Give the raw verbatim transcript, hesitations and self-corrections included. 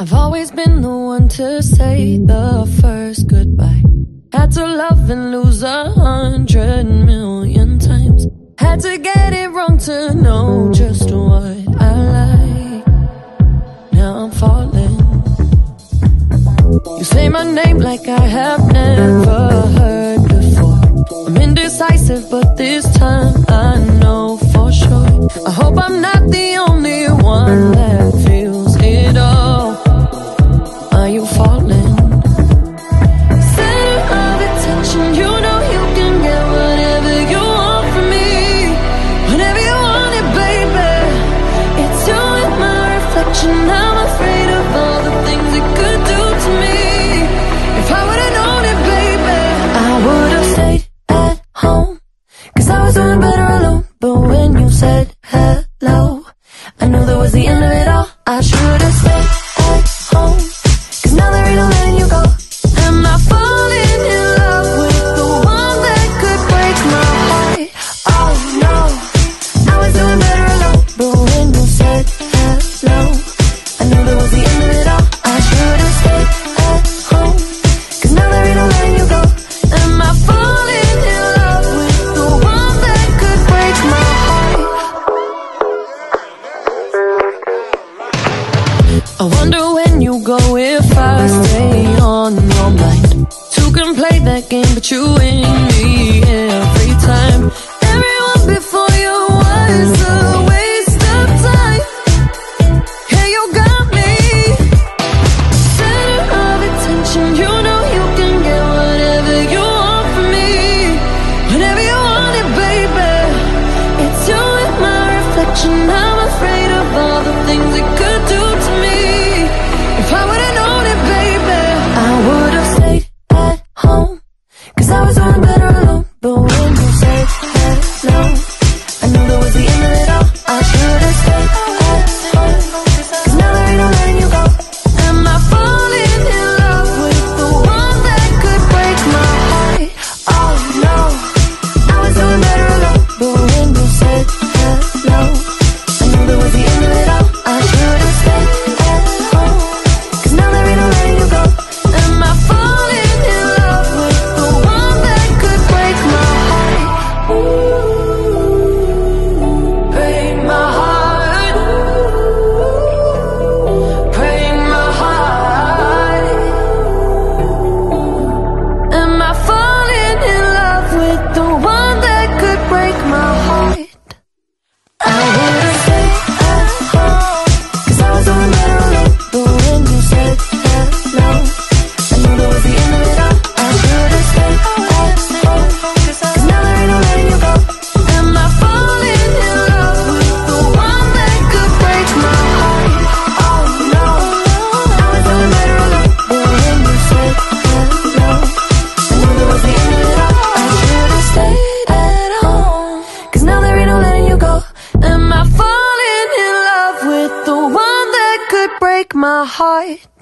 I've always been the one to say the first goodbye. Had to love and lose a hundred million times. Had to get it wrong to know just what I like. Now I'm falling. You say my name like I have never heard before. I'm indecisive, but this time I know for sure. I hope I'm not the only one that feels it all. Are you falling? Center of attention, you know you can get whatever you want from me. Whenever you want it, baby. It's you and my reflection. I'm afraid of all the things it could do to me. If I would've known it, baby, I would've stayed at home, 'cause I was doing better alone. But when you said hello, I knew that was the end of it all. I should've stayed at home, 'cause now there ain't no letting you go. Am I falling in love with the one that could break my heart? Oh no, I was doing better alone. But when you said hello, I knew that was the end of it all. I should've stayed at home, 'cause now there ain't no letting you go. Am I falling in love with the one that could break my heart? I wonder when you go if I stay on your mind. Two can play that game, but you win me every time. Everyone before you was a waste of time. Yeah, you got me. Center of attention, you know you can get whatever you want from me. Whenever you want it, baby. It's you and my reflection. I'm afraid of all the things it could do to me. If I would've known it, baby, I would've stayed at home, 'cause I was doing better alone. But when you said hello, I knew that was the end of it all. I should've stayed at home, 'cause now there ain't no letting you go. Am I falling in love with the one that could break my heart? Oh no, I was doing better alone. But when you said hello, I knew that was the end of it all. I should've stayed at home, 'cause now there ain't no letting you go. Am I falling in love with the one that could break my heart? Ooh, break my heart. Break my heart. Am I falling in love with the one that could break my heart? I would've stayed at home, 'cause I was doing better alone. But when you said hello, I knew that was the end of it all. I should've stayed at home, 'cause now there ain't no letting you go. Am I falling in love with the one that could break my heart? Oh no, I was doing better alone. But when you said hello, I knew that was the end of it all. I should've stayed at home, 'cause now there ain't no letting you go. Am I falling in love with the one that could break my heart?